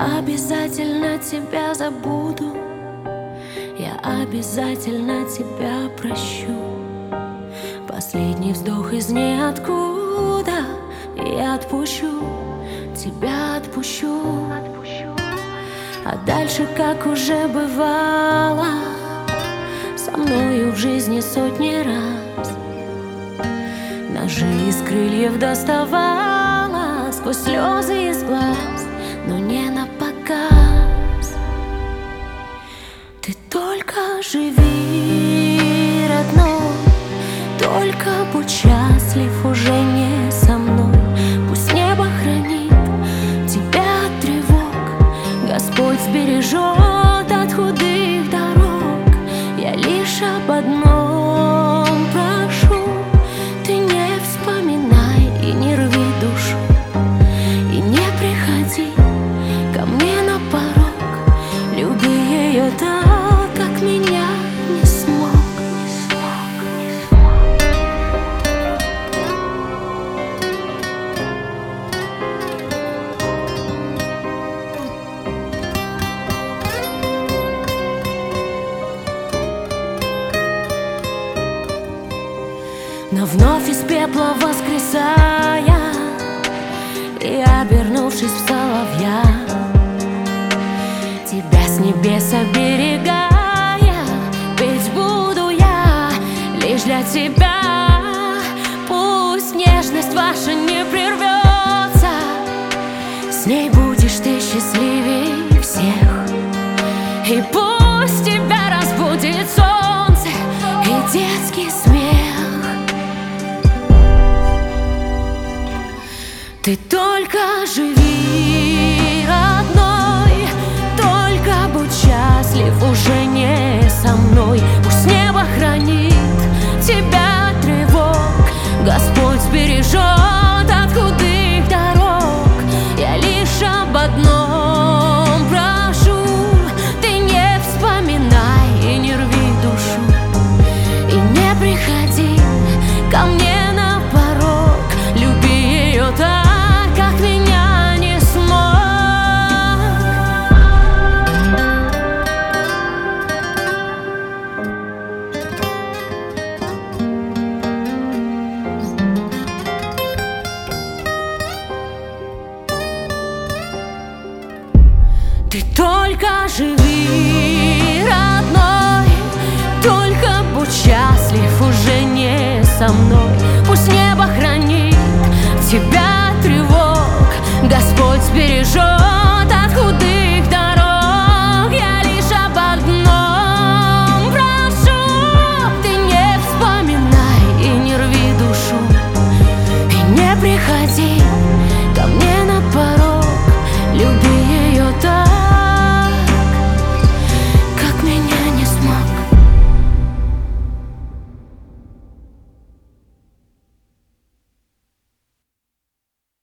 обязательно тебя забуду, я обязательно тебя прощу. Последний вздох из ниоткуда, я отпущу, тебя отпущу. А дальше, как уже бывало со мною в жизни сотни раз, ножи из крыльев доставала сквозь слезы из глаз, но не на показ. Ты только живи, родной, только будь счастлив уже не со мной. Пусть небо хранит тебя от тревог, Господь сбережет от худых дорог. Я лишь об одном прошу: ты не вспоминай и не рви душу, и не приходи ко мне на порог. Люби ее так, как меня не смог. Но вновь из пепла воскресая и обернувшись в соловья, тебя с небес оберегая, петь буду я лишь для тебя. Пусть нежность ваша не прервется, с ней будешь ты счастливей всех. И пусть тебя разбудит солнце и детский смех. Ты только живи, родной, только будь счастлив уже не со мной. Пусть небо хранит тебя от тревог, Господь сбережет от худых дорог. Я лишь об одном прошу: ты не вспоминай и не рви душу, и не приходи ко мне на порог. Люби ее так, как меня не смог. Ты только живи, родной, только будь счастлив уже не со мной. Пусть небо хранит тебя от тревог, Господь сбережет